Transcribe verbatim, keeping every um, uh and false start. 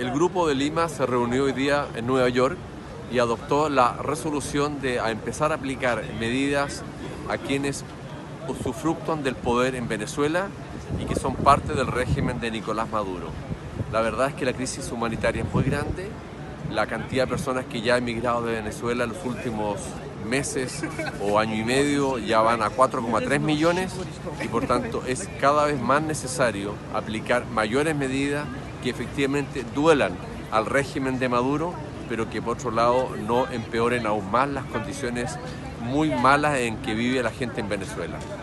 El Grupo de Lima se reunió hoy día en Nueva York y adoptó la resolución de a empezar a aplicar medidas a quienes usufructúan del poder en Venezuela y que son parte del régimen de Nicolás Maduro. La verdad es que la crisis humanitaria es muy grande. La cantidad de personas que ya han emigrado de Venezuela en los últimos meses o año y medio ya van a cuatro coma tres millones y por tanto es cada vez más necesario aplicar mayores medidas que efectivamente duelan al régimen de Maduro, pero que por otro lado no empeoren aún más las condiciones muy malas en que vive la gente en Venezuela.